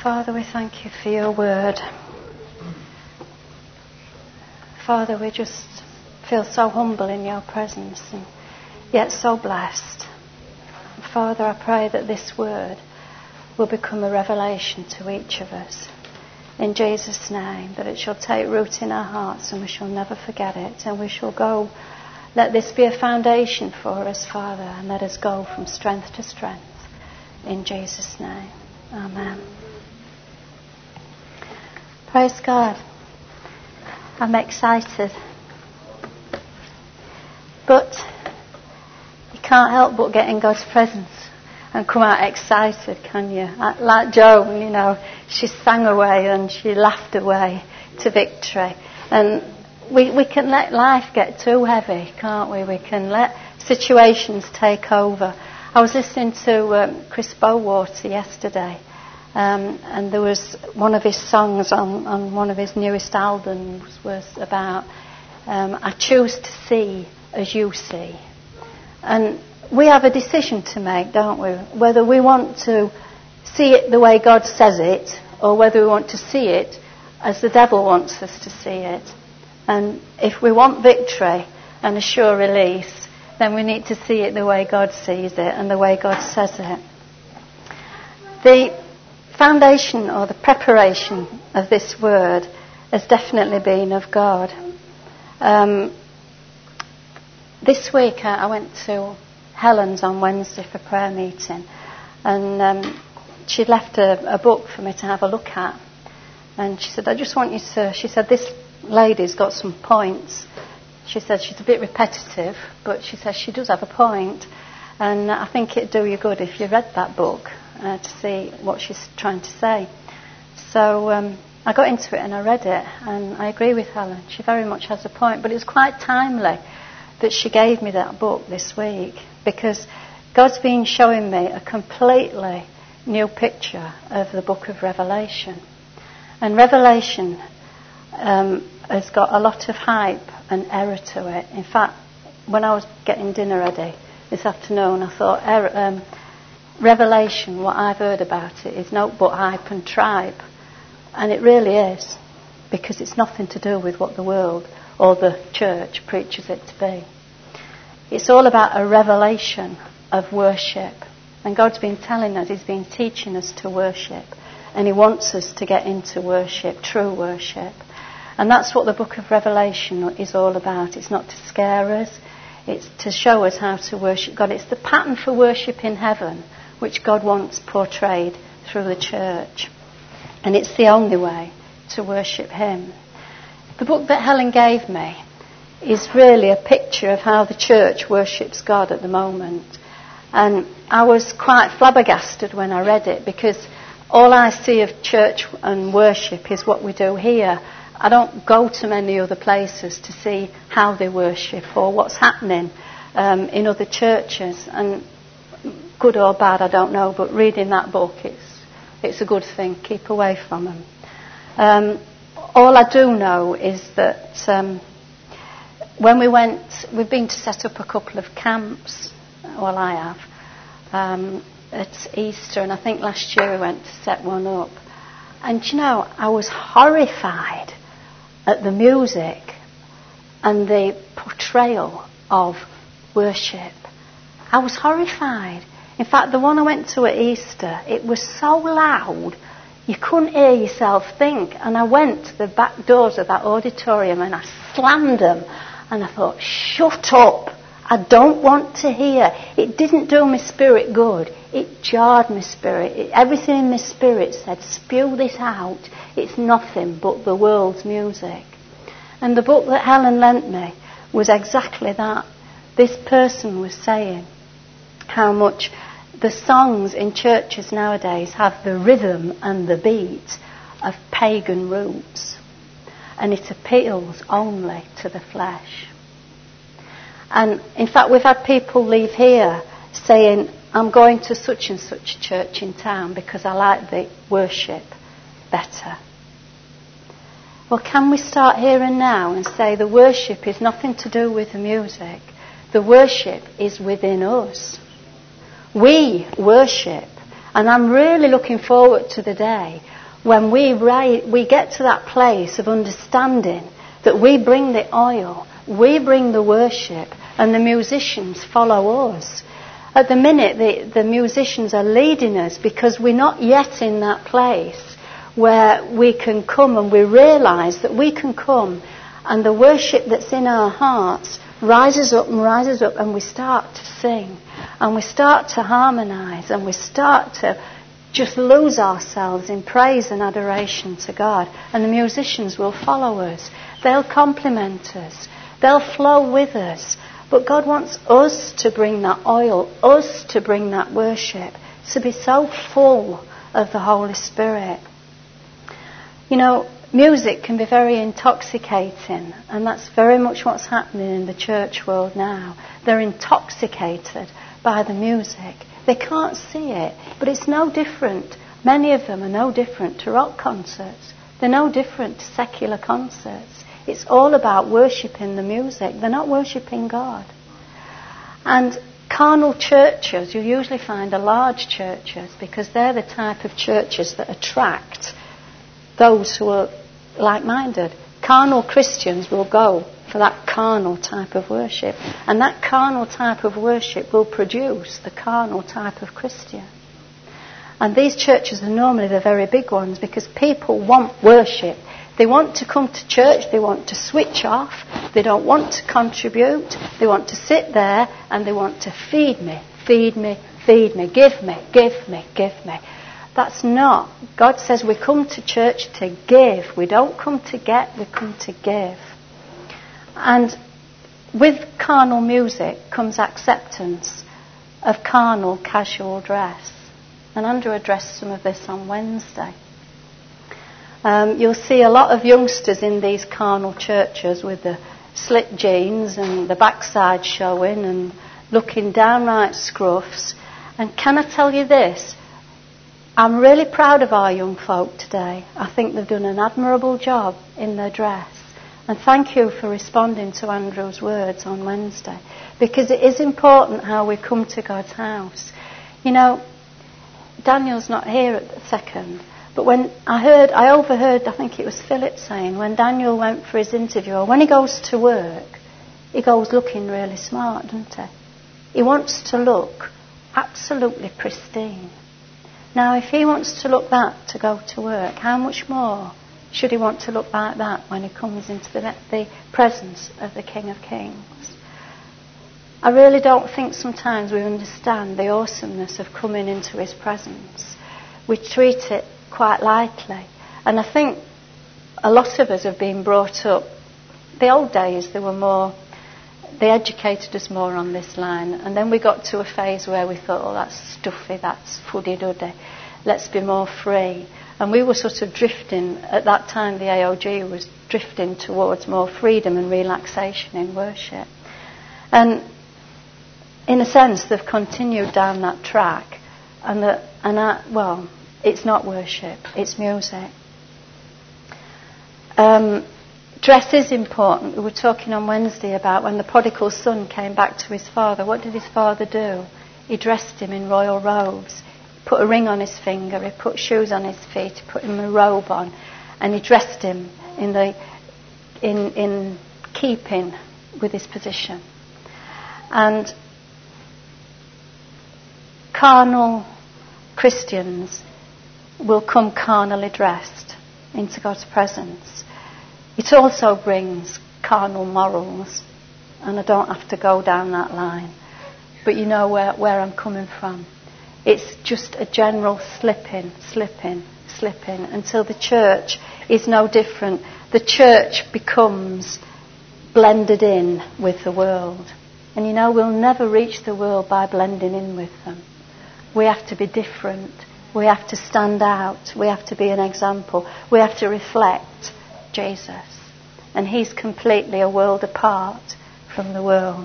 Father, we thank you for your word. Father, we just feel so humble in your presence and yet so blessed. Father, I pray that this word will become a revelation to each of us. In Jesus' name, that it shall take root in our hearts and we shall never forget it, and we shall go. Let this be a foundation for us, Father, and let us go from strength to strength. In Jesus' name. Amen. Praise God. I'm excited. But you can't help but get in God's presence and come out excited, can you? Like Joan, she sang away and she laughed away to victory. And we can let life get too heavy, can't we? We can let situations take over. I was listening to Chris Bowater yesterday, and there was one of his songs on one of his newest albums was about I choose to see as you see. And we have a decision to make, don't we? Whether we want to see it the way God says it, or whether we want to see it as the devil wants us to see it. And if we want victory and a sure release, then we need to see it the way God sees it and the way God says it. The foundation or the preparation of this word has definitely been of God. This week I went to Helen's on Wednesday for prayer meeting, and she'd left a book for me to have a look at, and she said, I just want you to, she said, this lady's got some points. She said she's a bit repetitive, but she says she does have a point, and I think it'd do you good if you read that book to see what she's trying to say. So I got into it and I read it, and I agree with Helen. She very much has a point, but it's quite timely that she gave me that book this week, because God's been showing me a completely new picture of the book of Revelation. And Revelation has got a lot of hype and error to it. In fact, when I was getting dinner ready this afternoon, I thought, Revelation, what I've heard about it, is naught but hype and tripe. And it really is, because it's nothing to do with what the world or the church preaches it to be. It's all about a revelation of worship. And God's been telling us, He's been teaching us to worship. And He wants us to get into worship, true worship. And that's what the book of Revelation is all about. It's not to scare us. It's to show us how to worship God. It's the pattern for worship in heaven, which God wants portrayed through the church. And it's the only way to worship Him. The book that Helen gave me is really a picture of how the church worships God at the moment. And I was quite flabbergasted when I read it, because all I see of church and worship is what we do here. I don't go to many other places to see how they worship or what's happening in other churches. And good or bad, I don't know, but reading that book, it's a good thing. Keep away from them. All I do know is that when we've been to set up a couple of camps. Well, I have. At Easter, and I think last year we went to set one up. And I was horrified at the music and the portrayal of worship. I was horrified. In fact, the one I went to at Easter, it was so loud you couldn't hear yourself think. And I went to the back doors of that auditorium and I slammed them, and I thought, shut up, I don't want to hear. It didn't do my spirit good. It jarred my spirit. Everything in my spirit said, spew this out. It's nothing but the world's music. And the book that Helen lent me was exactly that. This person was saying how much the songs in churches nowadays have the rhythm and the beat of pagan roots. And it appeals only to the flesh. And in fact, we've had people leave here saying, I'm going to such and such church in town because I like the worship better. Well, can we start here and now and say the worship is nothing to do with the music? The worship is within us. We worship And I'm really looking forward to the day when we get to that place of understanding that we bring the oil, we bring the worship, and the musicians follow us. At the minute, the musicians are leading us because we're not yet in that place where we can come and we realise that we can come and the worship that's in our hearts rises up and we start to sing and we start to harmonise and we start to just lose ourselves in praise and adoration to God, and the musicians will follow us. They'll complement us. They'll flow with us. But God wants us to bring that oil, us to bring that worship, to be so full of the Holy Spirit. You know, music can be very intoxicating, and that's very much what's happening in the church world now. They're intoxicated by the music. They can't see it, but it's no different. Many of them are no different to rock concerts. They're no different to secular concerts. It's all about worshipping the music. They're not worshipping God. And carnal churches, you usually find are large churches because they're the type of churches that attract those who are like-minded. Carnal Christians will go for that carnal type of worship. And that carnal type of worship will produce the carnal type of Christian. And these churches are normally the very big ones because people want worship. They want to come to church, they want to switch off, they don't want to contribute, they want to sit there and they want to feed me, feed me, feed me, give me, give me, give me. That's not. God says we come to church to give. We don't come to get, we come to give. And with carnal music comes acceptance of carnal casual dress. And Andrew addressed some of this on Wednesday. You'll see a lot of youngsters in these carnal churches with the slit jeans and the backside showing and looking downright scruffs. And can I tell you this? I'm really proud of our young folk today. I think they've done an admirable job in their dress. And thank you for responding to Andrew's words on Wednesday. Because it is important how we come to God's house. You know, Daniel's not here at the second. But when I overheard, I think it was Philip saying, when Daniel went for his interview, or when he goes to work, he goes looking really smart, doesn't he? He wants to look absolutely pristine. Now, if he wants to look that to go to work, how much more should he want to look like that when he comes into the presence of the King of Kings? I really don't think sometimes we understand the awesomeness of coming into his presence. We treat it quite lightly. And I think a lot of us have been brought up. The old days, they educated us more on this line. And then we got to a phase where we thought, oh, that's stuffy, that's fuddy-duddy. Let's be more free. And we were sort of drifting, at that time the AOG was drifting towards more freedom and relaxation in worship. And in a sense, they've continued down that track. It's not worship, it's music. Dress is important. We were talking on Wednesday about when the prodigal son came back to his father. What did his father do? He dressed him in royal robes. He put a ring on his finger, he put shoes on his feet, he put him a robe on, and he dressed him in keeping with his position. And carnal Christians will come carnally dressed into God's presence. It also brings carnal morals, and I don't have to go down that line, but you know where I'm coming from. It's just a general slipping, until the church is no different. The church becomes blended in with the world. And you know, we'll never reach the world by blending in with them. We have to be different. We have to stand out. We have to be an example. We have to reflect Jesus. And he's completely a world apart from the world.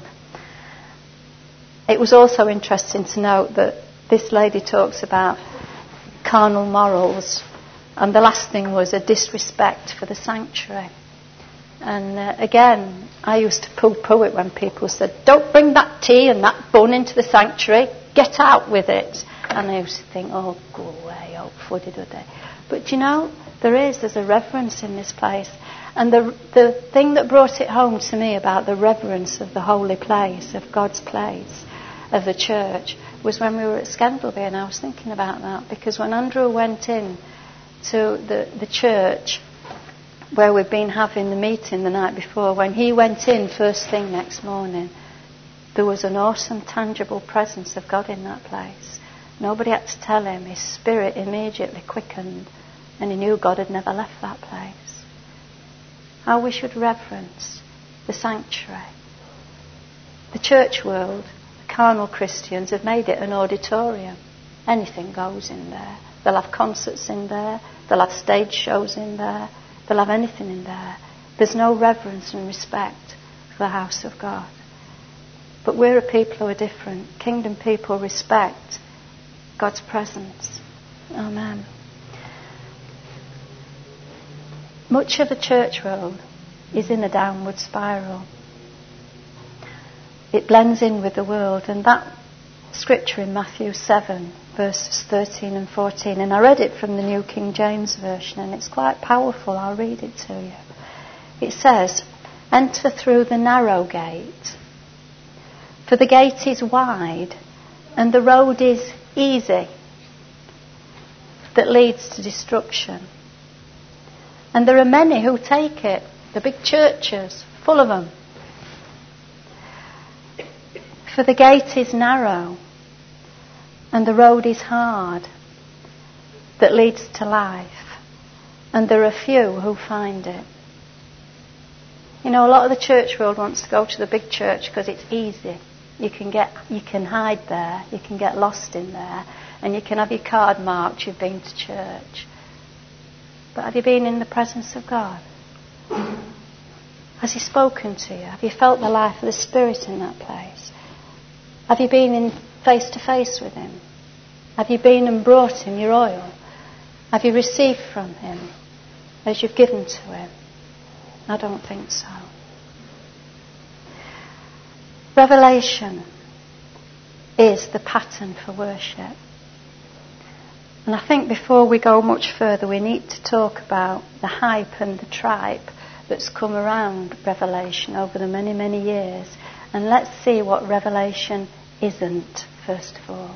It was also interesting to note that this lady talks about carnal morals, and the last thing was a disrespect for the sanctuary. And again, I used to poo-poo it when people said, don't bring that tea and that bun into the sanctuary, get out with it. And I used to think, oh, go away, oh, fuddy-duddy. But you know, there's a reverence in this place. And the thing that brought it home to me about the reverence of the holy place, of God's place, of the church, was when we were at Scandalby, and I was thinking about that, because when Andrew went in to the church where we'd been having the meeting the night before, when he went in first thing next morning, there was an awesome, tangible presence of God in that place. Nobody had to tell him. His spirit immediately quickened, and he knew God had never left that place. How we should reverence the sanctuary. The church world, the carnal Christians, have made it an auditorium. Anything goes in there. They'll have concerts in there. They'll have stage shows in there. They'll have anything in there. There's no reverence and respect for the house of God. But we're a people who are different. Kingdom people respect God's presence. Amen. Much of the church world is in a downward spiral. It blends in with the world, and that scripture in Matthew 7, verses 13 and 14, and I read it from the New King James Version, and it's quite powerful. I'll read it to you. It says, "Enter through the narrow gate, for the gate is wide, and the road is easy that leads to destruction. And there are many who take it." The big churches, full of them. "For the gate is narrow, and the road is hard that leads to life, and there are few who find it." You know, a lot of the church world wants to go to the big church because it's easy. You can hide there, you can get lost in there, and you can have your card marked you've been to church. But have you been in the presence of God? Has he spoken to you? Have you felt the life of the Spirit in that place? Have you been in face to face with him? Have you been and brought him your oil? Have you received from him as you've given to him? I don't think so. Revelation is the pattern for worship. And I think before we go much further, we need to talk about the hype and the tripe that's come around Revelation over the many, many years. And let's see what Revelation isn't, first of all.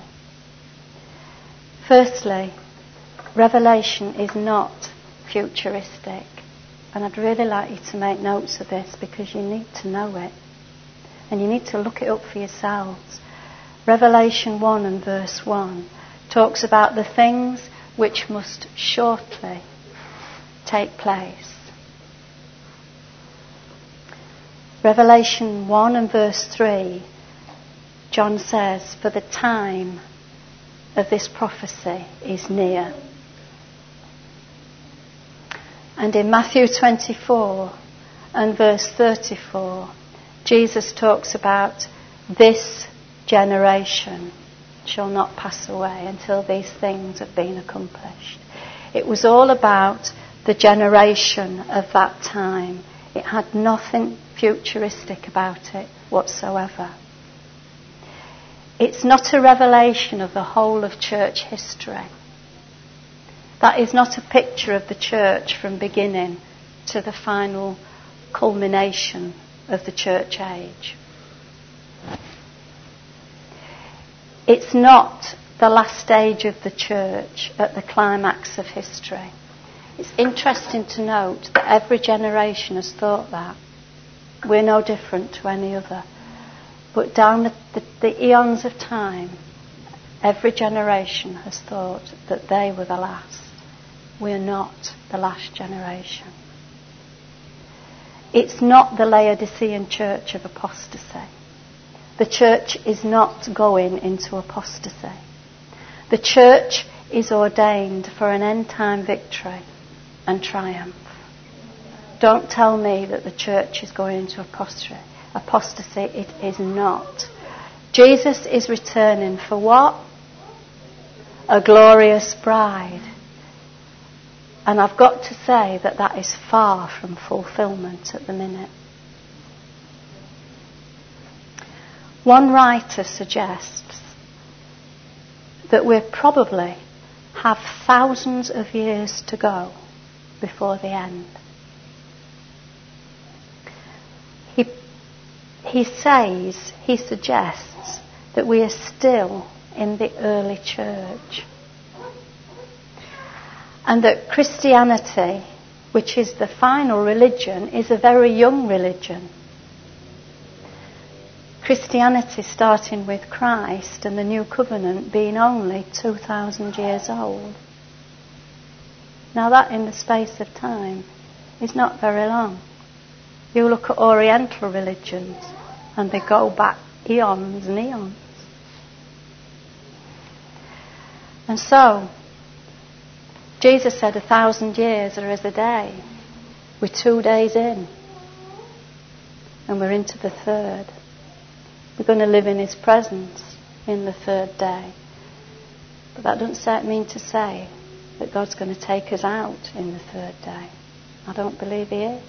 Firstly, Revelation is not futuristic. And I'd really like you to make notes of this, because you need to know it. And you need to look it up for yourselves. Revelation 1 and verse 1 talks about the things which must shortly take place. Revelation 1 and verse 3, John says, "For the time of this prophecy is near." And in Matthew 24 and verse 34, Jesus talks about this generation shall not pass away until these things have been accomplished. It was all about the generation of that time. It had nothing futuristic about it whatsoever. It's not a revelation of the whole of church history. That is not a picture of the church from beginning to the final culmination of the church age. It's not the last stage of the church at the climax of history. It's interesting to note that every generation has thought that. We're no different to any other. But down the eons of time, every generation has thought that they were the last. We're not the last generation. It's not the Laodicean church of apostasy. The church is not going into apostasy. The church is ordained for an end-time victory and triumph. Don't tell me that the church is going into apostasy. It is not. Jesus is returning for what? A glorious bride. And I've got to say that is far from fulfilment at the minute. One writer suggests that we probably have thousands of years to go before the end. He suggests that we are still in the early church. And that Christianity, which is the final religion, is a very young religion. Christianity starting with Christ and the New Covenant being only 2,000 years old. Now that in the space of time is not very long. You look at Oriental religions and they go back eons and eons. And so, Jesus said 1,000 years are as a day. We're 2 days in. And we're into the third. We're going to live in His presence in the third day. But that doesn't mean to say that God's going to take us out in the third day. I don't believe He is.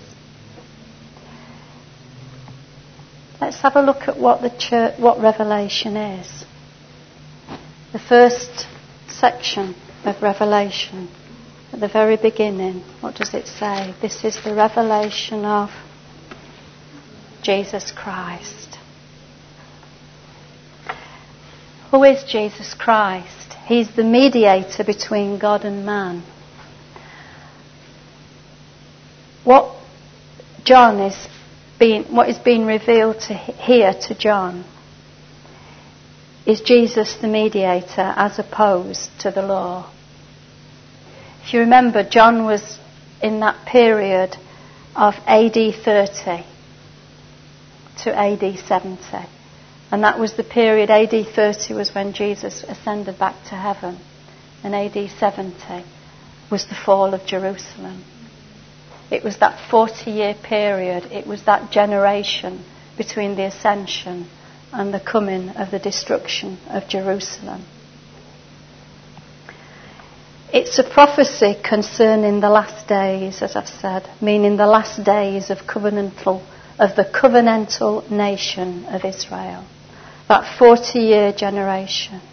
Let's have a look at what Revelation is. The first section of Revelation, at the very beginning, what does it say? This is the revelation of Jesus Christ. Who is Jesus Christ? He's the mediator between God and man. What is being revealed here to John is Jesus the mediator as opposed to the law. If you remember, John was in that period of AD 30 to AD 70. And that was the period, AD 30 was when Jesus ascended back to heaven. And AD 70 was the fall of Jerusalem. It was that 40-year period, it was that generation between the ascension and the coming of the destruction of Jerusalem. It's a prophecy concerning the last days, as I've said, meaning the last days of the covenantal nation of Israel. That 40-year generation.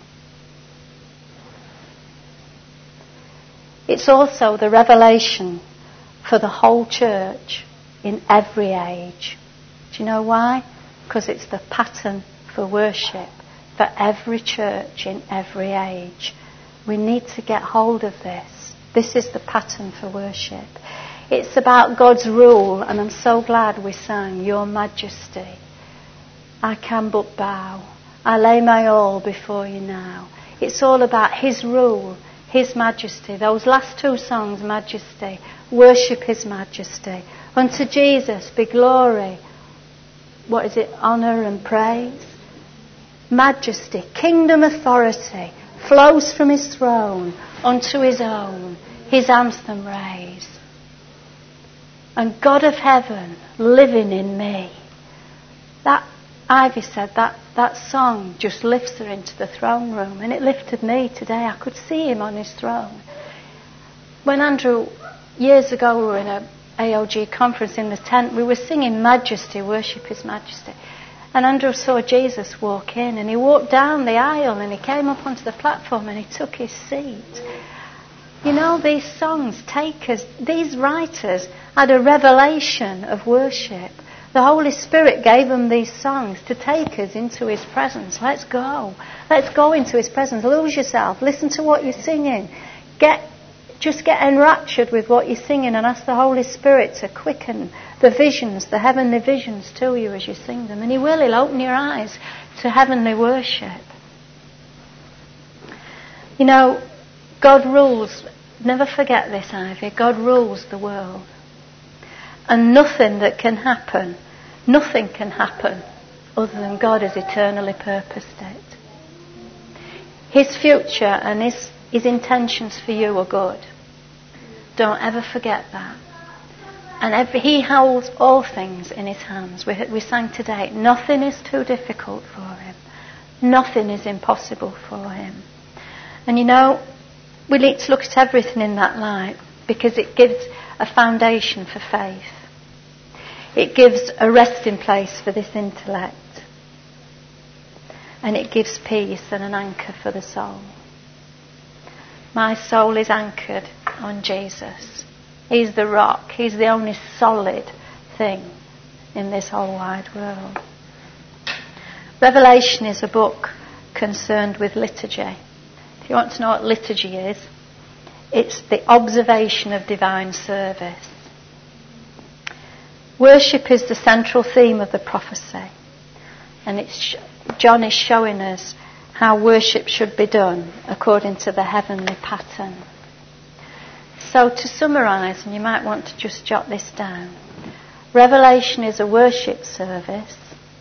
It's also the revelation for the whole church in every age. Do you know why? Because it's the pattern for worship for every church in every age. We need to get hold of this. This is the pattern for worship. It's about God's rule, and I'm so glad we sang Your Majesty. I can but bow. I lay my all before you now. It's all about His rule, His majesty. Those last two songs, Majesty, worship His majesty. Unto Jesus be glory. What is it? Honour and praise. Majesty, kingdom authority flows from His throne unto His own. His anthem raise. And God of heaven living in me. That Ivy said that song just lifts her into the throne room, and it lifted me today. I could see Him on His throne. When Andrew, years ago, we were in a AOG conference in the tent, we were singing Majesty, worship His majesty. And Andrew saw Jesus walk in, and he walked down the aisle, and he came up onto the platform, and he took his seat. You know, these songs take us, these writers had a revelation of worship. The Holy Spirit gave them these songs to take us into His presence. Let's go. Let's go into His presence. Lose yourself. Listen to what you're singing. Just get enraptured with what you're singing and ask the Holy Spirit to quicken the visions, the heavenly visions to you as you sing them. And He will. He'll open your eyes to heavenly worship. You know, God rules. Never forget this, Ivy. God rules the world. And nothing can happen other than God has eternally purposed it. His future and His intentions for you are good. Don't ever forget that. And He holds all things in His hands. We sang today, nothing is too difficult for Him. Nothing is impossible for Him. And you know, we need to look at everything in that light because it gives a foundation for faith. It gives a resting place for this intellect. And it gives peace and an anchor for the soul. My soul is anchored on Jesus. He's the rock. He's the only solid thing in this whole wide world. Revelation is a book concerned with liturgy. If you want to know what liturgy is, it's the observation of divine service. Worship is the central theme of the prophecy, and John is showing us how worship should be done according to the heavenly pattern. So to summarise, and you might want to just jot this down, Revelation is a worship service.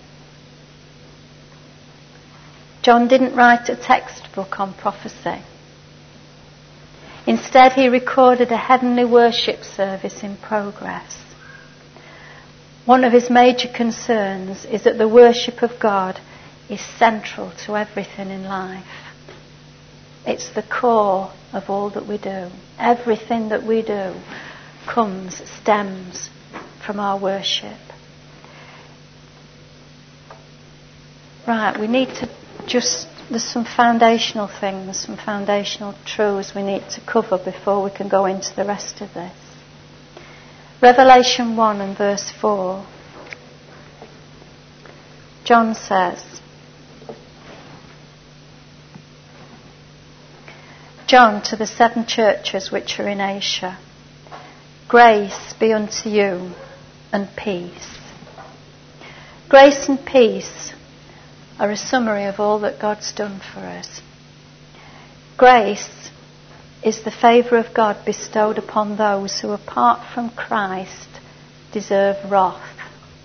John didn't write a textbook on prophecy. Instead, he recorded a heavenly worship service in progress. One of his major concerns is that the worship of God is central to everything in life. It's the core of all that we do. Everything that we do stems from our worship. Right, we need to there's some foundational things, some foundational truths we need to cover before we can go into the rest of this. Revelation 1 and verse 4. John says, John, to the 7 churches which are in Asia, grace be unto you and peace. Grace and peace are a summary of all that God's done for us. Grace is the favour of God bestowed upon those who, apart from Christ, deserve wrath.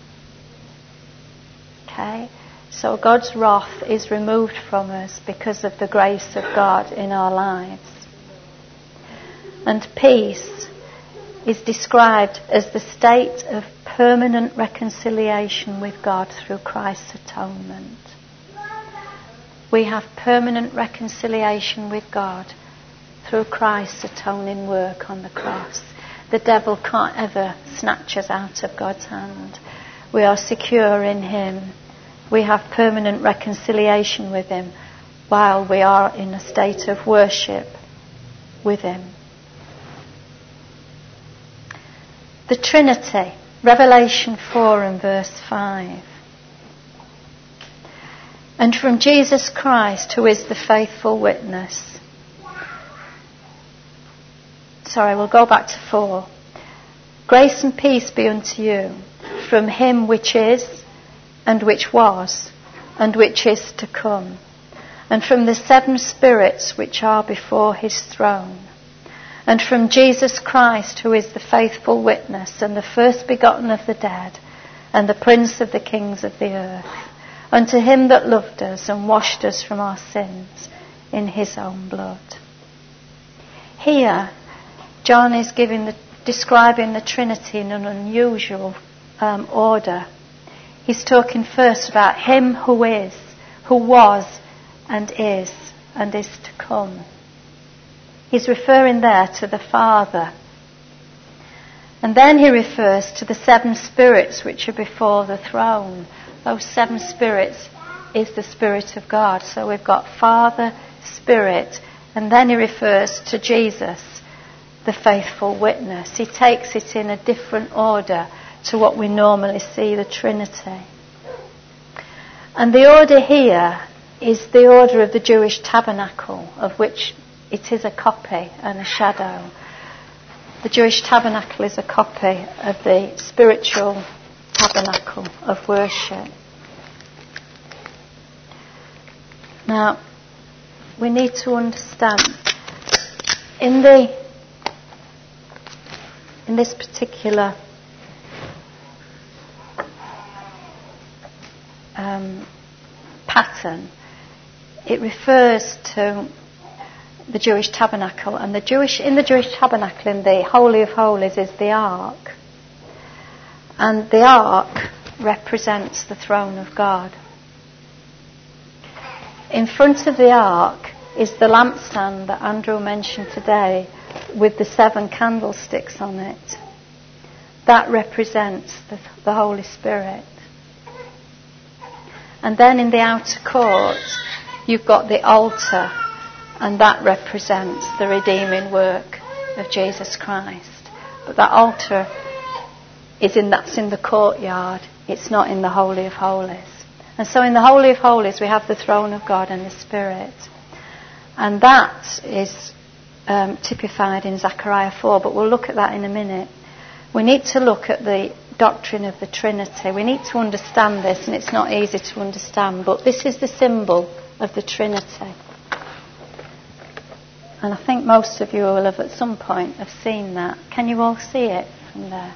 Okay? So God's wrath is removed from us because of the grace of God in our lives. And peace is described as the state of permanent reconciliation with God through Christ's atonement. We have permanent reconciliation with God through Christ's atoning work on the cross. The devil can't ever snatch us out of God's hand. We are secure in Him. We have permanent reconciliation with Him while we are in a state of worship with Him. The Trinity, Revelation 4 and verse 5. And from Jesus Christ, who is the faithful witness. We'll go back to 4. Grace and peace be unto you from Him which is, and which was, and which is to come, and from the 7 spirits which are before His throne, and from Jesus Christ, who is the faithful witness, and the first begotten of the dead, and the Prince of the kings of the earth, unto Him that loved us and washed us from our sins in His own blood. Here, John is describing the Trinity in an unusual order. He's talking first about Him who is, who was, and is to come. He's referring there to the Father. And then he refers to the 7 spirits which are before the throne. Those 7 spirits is the Spirit of God. So we've got Father, Spirit, and then he refers to Jesus, the faithful witness. He takes it in a different order to what we normally see the Trinity. And the order here is the order of the Jewish tabernacle, of which it is a copy and a shadow. The Jewish tabernacle is a copy of the spiritual tabernacle of worship. Now, we need to understand, in this particular pattern, it refers to the Jewish tabernacle, and in the Jewish tabernacle, in the Holy of Holies, is the Ark, and the Ark represents the throne of God. In front of the Ark is the lampstand that Andrew mentioned today, with the 7 candlesticks on it. That represents the Holy Spirit. And then in the outer court, you've got the altar, And that represents the redeeming work of Jesus Christ. But that altar is in the courtyard. It's not in the Holy of Holies. And so in the Holy of Holies we have the throne of God and the Spirit. And that is typified in Zechariah 4, but we'll look at that in a minute. We need to look at the doctrine of the Trinity. We need to understand this, and it's not easy to understand, but this is the symbol of the Trinity. And I think most of you will have at some point have seen that. Can you all see it from there?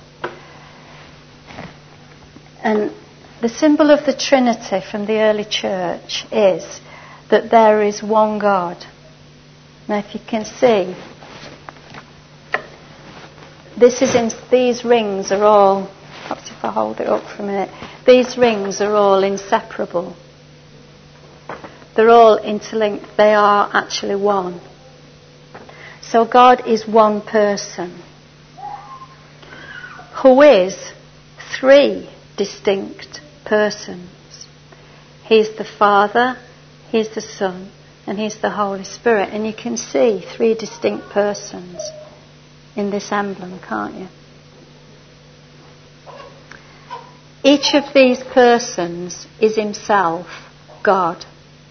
And the symbol of the Trinity from the early church is that there is one God. Now if you can see, these rings are all, perhaps if I hold it up for a minute, these rings are all inseparable. They're all interlinked. They are actually one. So God is one person who is three distinct persons. He's the Father, He's the Son, and He's the Holy Spirit. And you can see three distinct persons in this emblem, can't you? Each of these persons is himself God.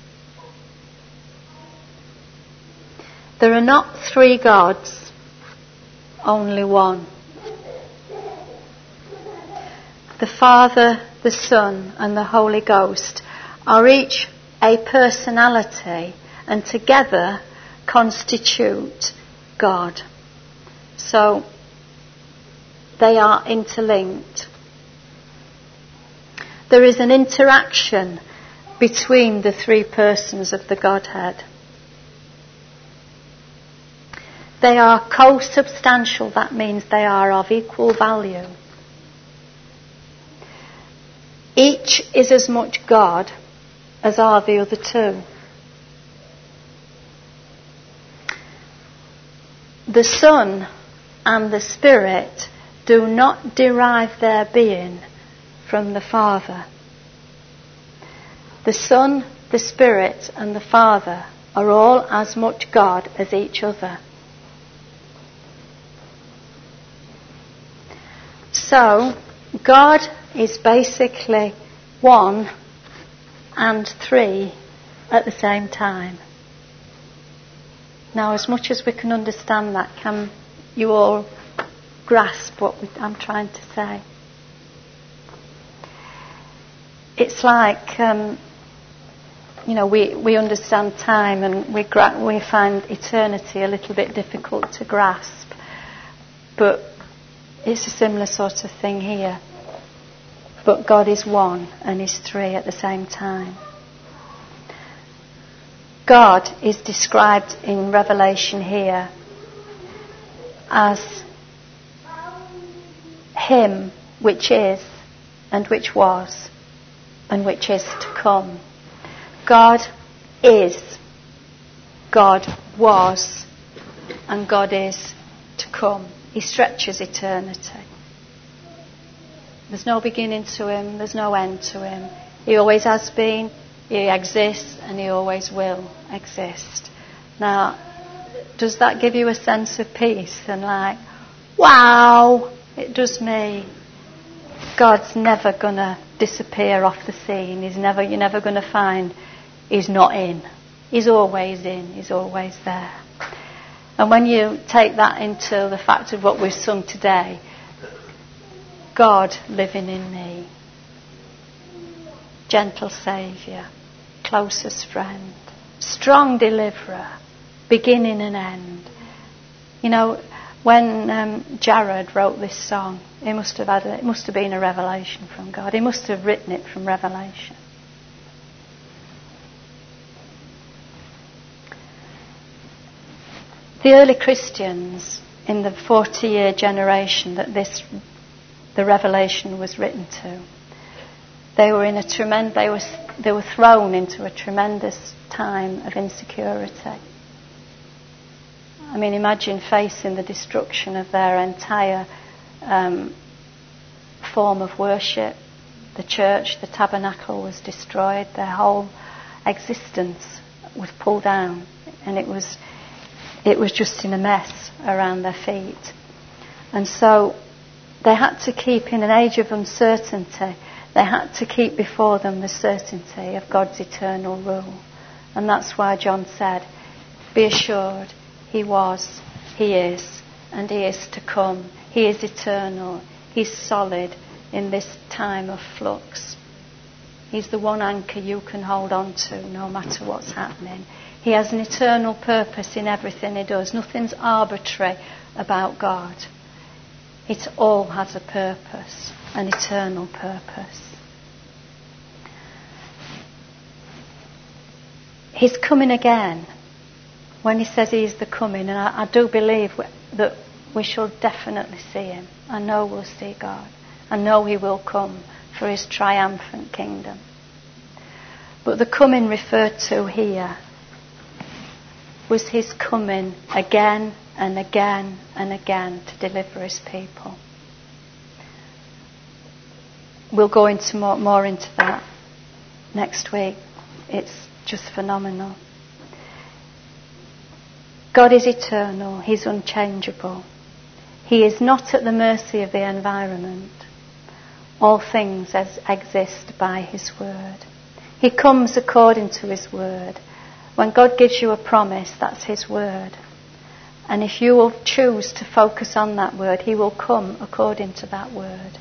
There are not three gods, only one. The Father, the Son, and the Holy Ghost are each a personality and together constitute God. So they are interlinked. There is an interaction between the three persons of the Godhead. They are co-substantial. That means they are of equal value. Each is as much God as are the other two. The Son and the Spirit do not derive their being from the Father. The Son, the Spirit, and the Father are all as much God as each other. So, God is basically one and three at the same time. Now, as much as we can understand that, can you all grasp what I'm trying to say? It's like, we understand time and we find eternity a little bit difficult to grasp. But it's a similar sort of thing here. But God is one and is three at the same time. God is described in Revelation here as Him which is and which was and which is to come. God is, God was, and God is to come. He stretches eternity. There's no beginning to Him, there's no end to Him. He always has been, He exists, and He always will exist. Now, does that give you a sense of peace and like, wow, it does me. God's never going to disappear off the scene. You're never going to find He's not in. He's always in, He's always there. And when you take that into the fact of what we've sung today, God living in me, gentle Saviour, closest friend, strong deliverer, beginning and end. You know, when Jared wrote this song, it must have been a revelation from God. He must have written it from revelation. The early Christians in the 40-year generation that the revelation was written to, they were thrown into a tremendous time of insecurity. I mean, imagine facing the destruction of their entire form of worship. The church, the tabernacle was destroyed. Their whole existence was pulled down and it was just in a mess around their feet. And so they had to keep, in an age of uncertainty, they had to keep before them the certainty of God's eternal rule. And that's why John said, be assured, he was, he is, and he is to come. He is eternal. He's solid in this time of flux. He's the one anchor you can hold on to no matter what's happening. He has an eternal purpose in everything he does. Nothing's arbitrary about God. It all has a purpose, an eternal purpose. He's coming again. When he says he is the coming, and I do believe that we shall definitely see him. I know we'll see God. I know he will come for his triumphant kingdom. But the coming referred to here was his coming again and again and again to deliver his people. We'll go into more into that next week. It's just phenomenal. God is eternal. He's unchangeable. He is not at the mercy of the environment. All things exist by his word. He comes according to his word. When God gives you a promise, that's his word. And if you will choose to focus on that word, he will come according to that word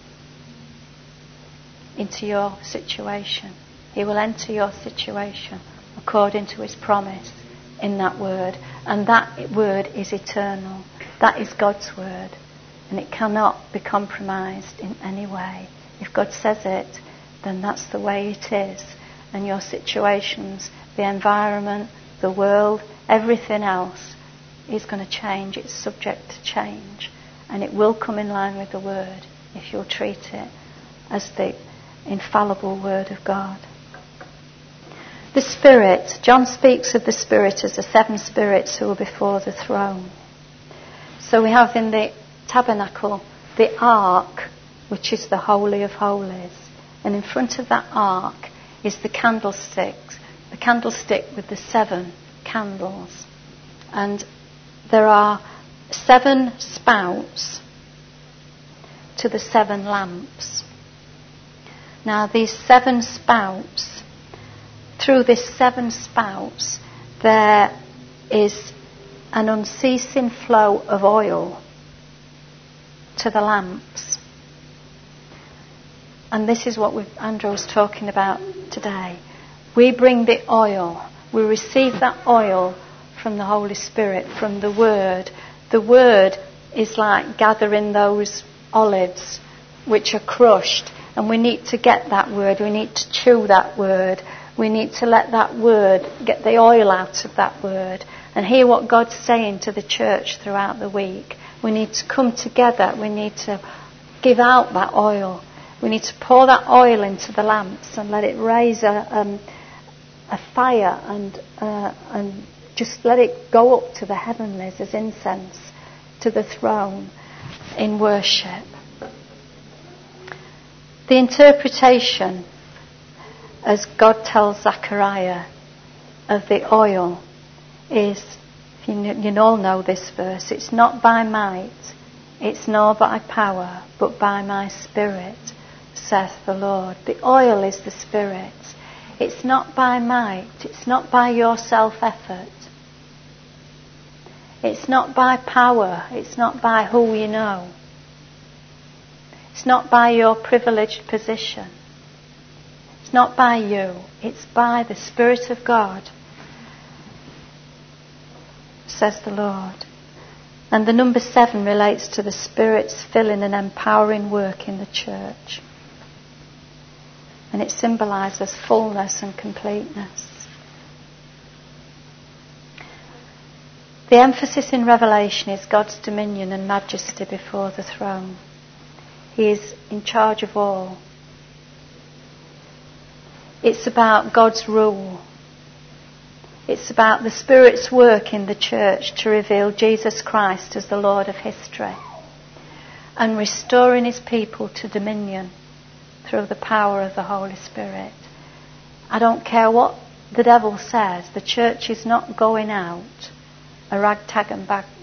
into your situation. He will enter your situation according to his promise in that word. And that word is eternal. That is God's word. And it cannot be compromised in any way. If God says it, then that's the way it is. And your situations, the environment, the world, everything else is going to change. It's subject to change. And it will come in line with the word if you'll treat it as the infallible word of God. The Spirit. John speaks of the Spirit as the 7 spirits who are before the throne. So we have in the tabernacle the ark, which is the Holy of Holies. And in front of that ark is the candlestick with the 7 candles. And there are 7 spouts to the 7 lamps. Now these 7 spouts, through these 7 spouts, there is an unceasing flow of oil to the lamps. And this is what Andrew was talking about today. We bring the oil. We receive that oil from the Holy Spirit, from the Word. The Word is like gathering those olives which are crushed. And we need to get that Word. We need to chew that Word. We need to let that Word, get the oil out of that Word. And hear what God's saying to the church throughout the week. We need to come together. We need to give out that oil. We need to pour that oil into the lamps and let it raise a fire and just let it go up to the heavenlies as incense to the throne in worship. The interpretation, as God tells Zechariah, of the oil is, you all know this verse, it's not by might, it's nor by power, but by my Spirit, saith the Lord. The oil is the Spirit. It's not by might, it's not by your self-effort. It's not by power, it's not by who you know. It's not by your privileged position. It's not by you, it's by the Spirit of God, says the Lord. And the number 7 relates to the Spirit's filling and empowering work in the church. And it symbolises fullness and completeness. The emphasis in Revelation is God's dominion and majesty before the throne. He is in charge of all. It's about God's rule. It's about the Spirit's work in the church to reveal Jesus Christ as the Lord of history and restoring his people to dominion through the power of the Holy Spirit. I don't care what the devil says the church is not going out a ragtag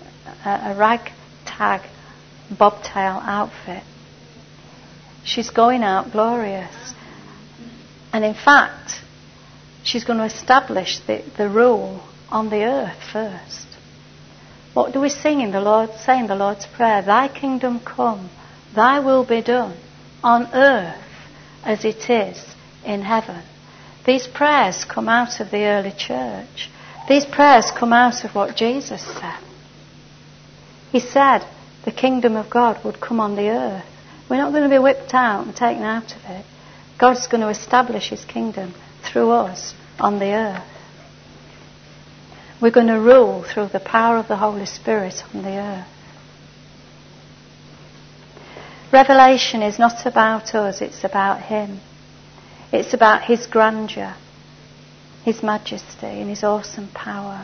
bobtail outfit. She's going out glorious. And in fact, she's going to establish the rule on the earth first. What do we sing in the Lord? Say in the Lord's Prayer, Thy kingdom come, Thy will be done on earth as it is in heaven. These prayers come out of the early church. These prayers come out of what Jesus said. He said the kingdom of God would come on the earth. We're not going to be whipped out and taken out of it. God's going to establish His kingdom through us on the earth. We're going to rule through the power of the Holy Spirit on the earth. Revelation is not about us, it's about Him. It's about His grandeur, His majesty and His awesome power.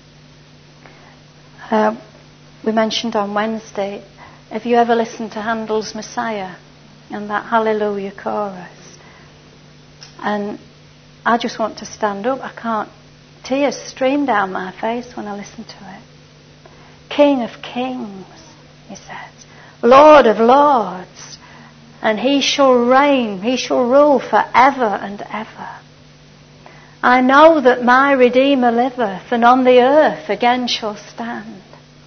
We mentioned on Wednesday, have you ever listened to Handel's Messiah and that Hallelujah chorus? And I just want to stand up. I can't. Tears stream down my face when I listen to it. King of kings, he says. Lord of lords. And He shall reign. He shall rule forever and ever. I know that my Redeemer liveth, and on the earth again shall stand.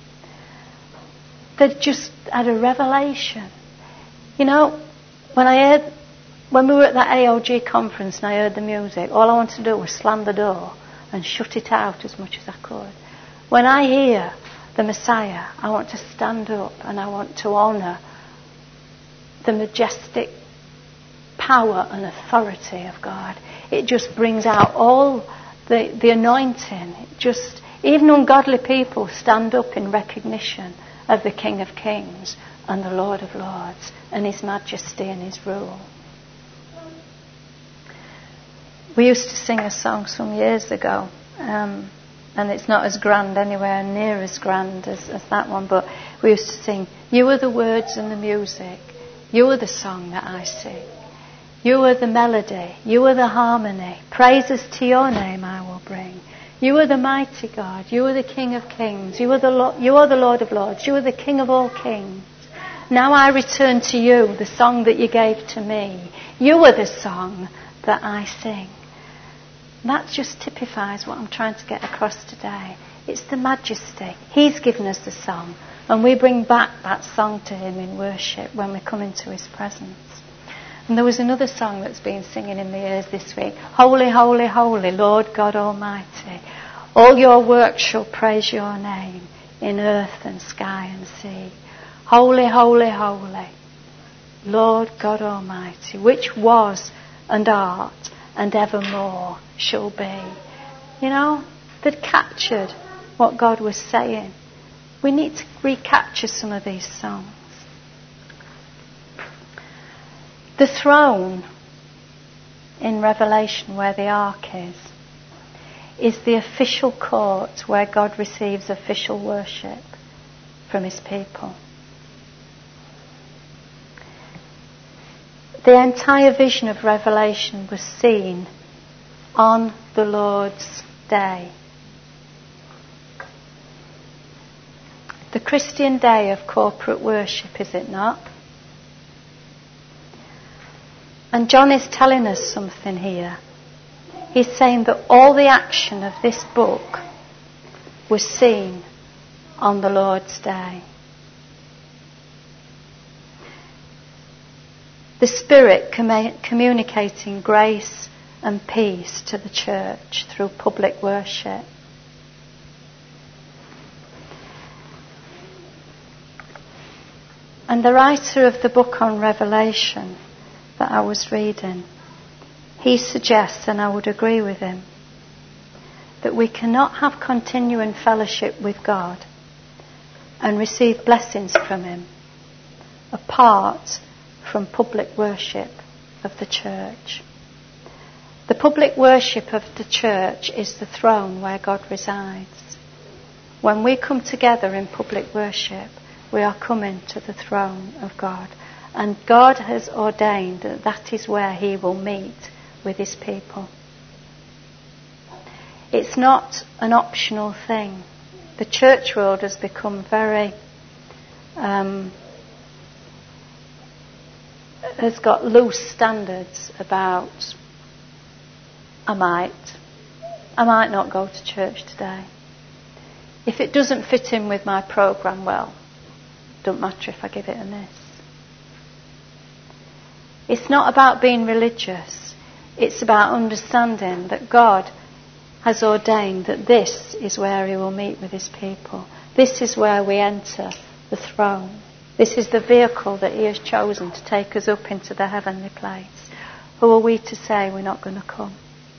They just had a revelation. You know, when we were at that AOG conference and I heard the music, all I wanted to do was slam the door and shut it out as much as I could. When I hear the Messiah, I want to stand up and I want to honour the majestic power and authority of God. It just brings out all the anointing. Even ungodly people stand up in recognition of the King of Kings and the Lord of Lords and His majesty and His rule. We used to sing a song some years ago, and it's not as grand anywhere near as grand as that one, but we used to sing, You are the words and the music, You are the song that I sing, You are the melody, You are the harmony, praises to Your name I will bring. You are the mighty God, You are the King of kings, You are the Lord of lords, You are the King of all kings. Now I return to You the song that You gave to me. You are the song that I sing. That just typifies what I'm trying to get across today. It's the majesty. He's given us the song, and we bring back that song to Him in worship when we come into His presence. And there was another song that's been singing in the ears this week. Holy, holy, holy, Lord God Almighty. All Your works shall praise Your name in earth and sky and sea. Holy, holy, holy, Lord God Almighty, which was and art and evermore shall be. You know, they'd captured what God was saying. We need to recapture some of these songs. The throne in Revelation, where the ark is the official court where God receives official worship from His people. The entire vision of Revelation was seen on the Lord's day. The Christian day of corporate worship, is it not? And John is telling us something here. He's saying that all the action of this book was seen on the Lord's day. The Spirit communicating grace and peace to the church through public worship. And the writer of the book on Revelation that I was reading, he suggests, and I would agree with him, that we cannot have continuing fellowship with God and receive blessings from Him apart from public worship of the church. The public worship of the church is the throne where God resides. When we come together in public worship, we are coming to the throne of God. And God has ordained that that is where He will meet with His people. It's not an optional thing. The church world has become very... has got loose standards about I might not go to church today. If it doesn't fit in with my programme, well, don't matter if I give it a miss. It's not about being religious. It's about understanding that God has ordained that this is where He will meet with His people. This is where we enter the throne. This is the vehicle that He has chosen to take us up into the heavenly place. Who are we to say we're not going to come?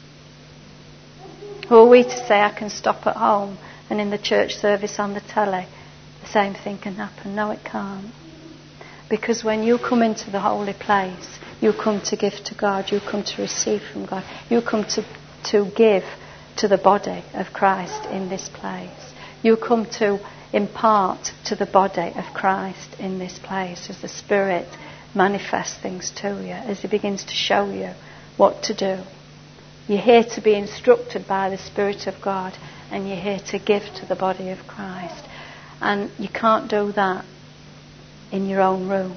Who are we to say I can stop at home and in the church service on the telly the same thing can happen? No, it can't. Because when you come into the holy place, you come to give to God, you come to receive from God, you come to give to the body of Christ in this place. You come to impart to the body of Christ in this place as the Spirit manifests things to you, as He begins to show you what to do. You're here to be instructed by the Spirit of God, and you're here to give to the body of Christ. And you can't do that in your own room.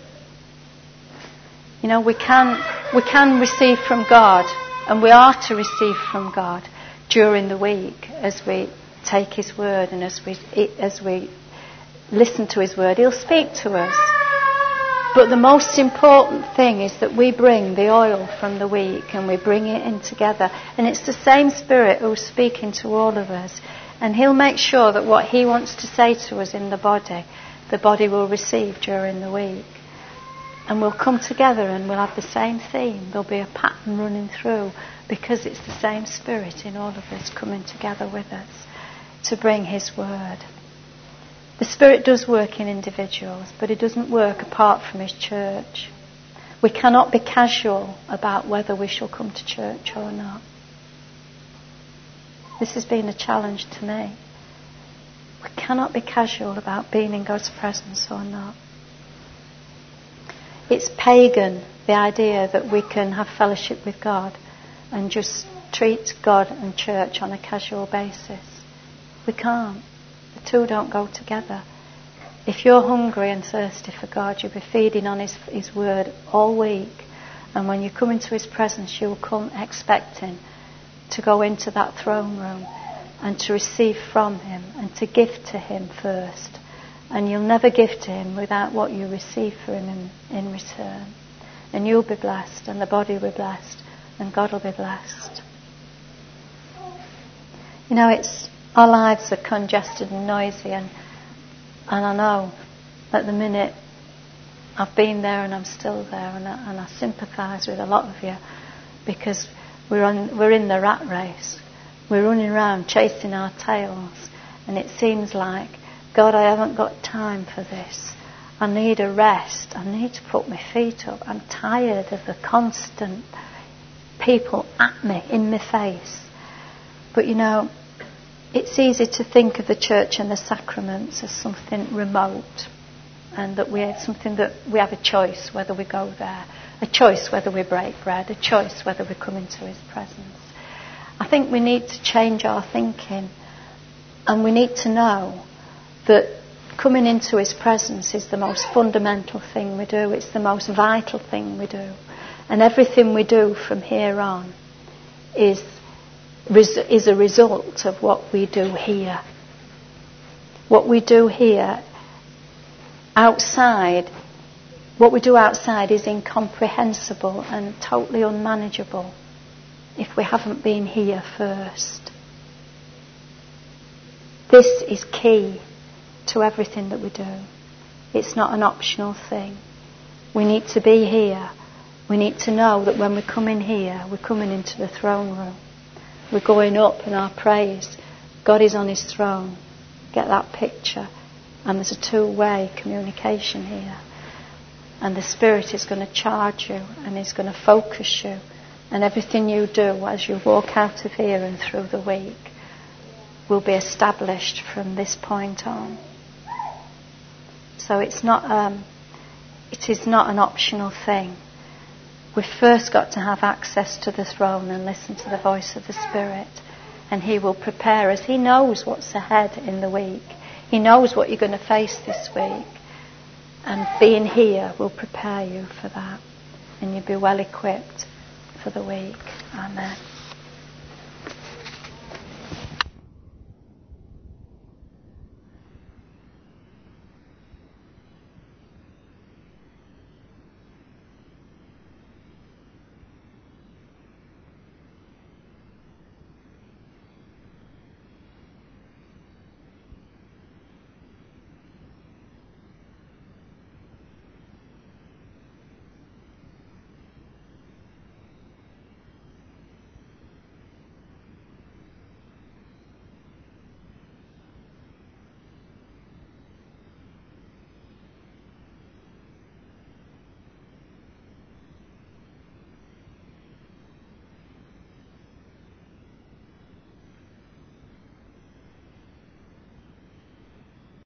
You know, we can receive from God, and we are to receive from God during the week as we take His word and as we listen to His word. He'll speak to us. But the most important thing is that we bring the oil from the week and we bring it in together. And it's the same Spirit who's speaking to all of us. And He'll make sure that what He wants to say to us in the body will receive during the week. And we'll come together and we'll have the same theme. There'll be a pattern running through because it's the same Spirit in all of us coming together with us to bring His word. The Spirit does work in individuals, but He doesn't work apart from His church. We cannot be casual about whether we shall come to church or not. This has been a challenge to me. We cannot be casual about being in God's presence or not. It's pagan, the idea that we can have fellowship with God and just treat God and church on a casual basis. We can't. The two don't go together. If you're hungry and thirsty for God, you'll be feeding on His word all week. And when you come into His presence, you'll come expecting to go into that throne room and to receive from Him and to give to Him first. And you'll never give to Him without what you receive from Him in return. And you'll be blessed, and the body will be blessed, and God will be blessed. You know, our lives are congested and noisy, and I know at the minute I've been there and I'm still there, and I sympathise with a lot of you because we're in the rat race. We're running around chasing our tails, and it seems like, God, I haven't got time for this. I need a rest. I need to put my feet up. I'm tired of the constant people at me, in my face. But you know, it's easy to think of the church and the sacraments as something remote, and that something that we have a choice whether we go there, a choice whether we break bread, a choice whether we come into His presence. I think we need to change our thinking, and we need to know that coming into His presence is the most fundamental thing we do. It's the most vital thing we do. And everything we do from here on is a result of what we do here. What we do here outside, what we do outside is incomprehensible and totally unmanageable if we haven't been here first. This is key to everything that we do. It's not an optional thing. We need to be here. We need to know that when we come in here, we're coming into the throne room. We're going up in our praise. God is on His throne. Get that picture. And there's a two-way communication here. And the Spirit is going to charge you and He's going to focus you. And everything you do as you walk out of here and through the week will be established from this point on. So it is not an optional thing. We've first got to have access to the throne and listen to the voice of the Spirit. and He will prepare us. He knows what's ahead in the week. He knows what you're going to face this week. And being here will prepare you for that. And you'll be well equipped for the week. Amen.